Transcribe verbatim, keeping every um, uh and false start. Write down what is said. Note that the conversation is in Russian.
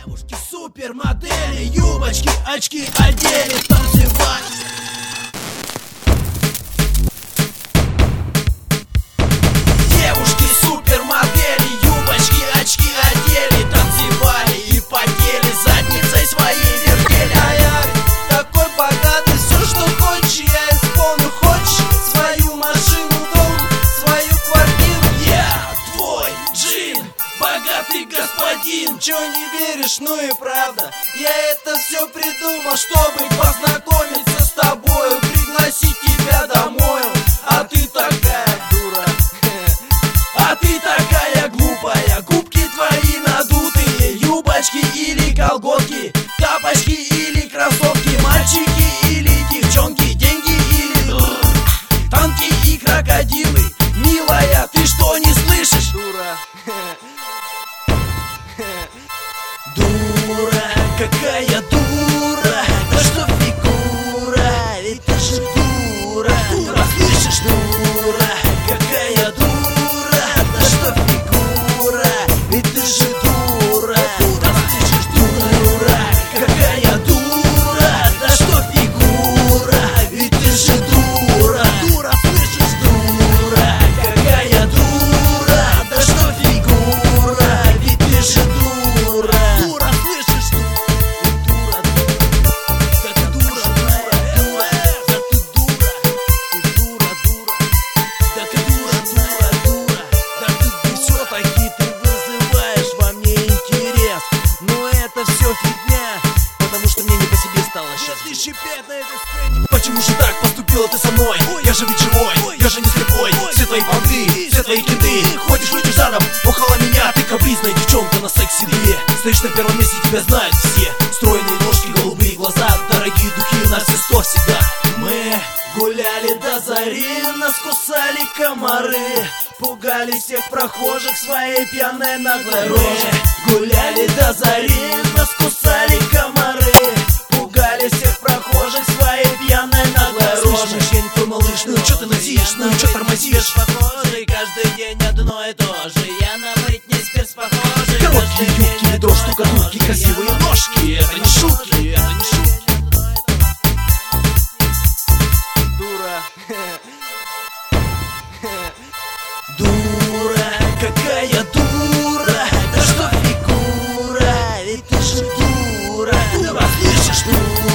Девушки супермодели, юбочки, очки одели, танцевать. Девушки супермодели, юбочки, очки одели, танцевали и потели, задницей своей вертели. А я такой богатый, все что хочешь я исполню. Хочешь свою машину, дом, свою квартиру? Я твой джин, богатый господин. Чё не веришь, ну и правда. Я это все придумал, чтобы познакомиться с тобою, пригласить тебя домой. А ты такая дура, а ты такая глупая. Губки твои надутые, юбочки или колготки, тапочки или кроссовки, мальчики или девчонки, деньги или танки и крокодилы. Милая, ты что не слышишь? Дура. Дура, какая дура, да что фигура, ведь ты же дура. Дура, слышишь? Дура, какая дура, да что фигура, ведь ты же дура. Дура, слышишь? Дура, какая дура, да что фигура, ведь ты же дура. Дура, слышишь? Дура, какая дура, да что фигура, ведь ты же дура. Дура, слышишь? Дура, да ты дура, дура, да ты дура, ты дура, дура, да ты дура, дура, дура, да ты все-таки ты вызываешь во мне интерес. Но это все фигня, потому что мне не по себе стало сейчас. Если шипеть на этой сцене, почему же так поступила ты со мной? Я же ведь живой, я же не слепой. Все твои понты, все твои кенты, ходишь, крутишь задом около меня. Ты капризная девчонка на секс-седле, стоишь на первом месте, тебя знают все. Стройные ножки, голубые глаза, дорогие духи на все сто всегда. Мы гуляли до зари, нас кусали комары, пугали всех прохожих своей пьяной наглой рожей. Гуляли до зари, нас кусали комары, пугали всех прохожих своей пьяной наглой рожей. Слышишь, я не твой малыш, ну чё ты назишь, ну чё тормозишь? Похожий каждый день одно и то же, я на Бритни Спирс похожий. Короткие юбки, ведро, штукатурки, красивые ножки, это не шутки, это не шутки. Дура. Дура, какая дура, да что фигура, ведь ты же дура. Дура, слышишь? Дура.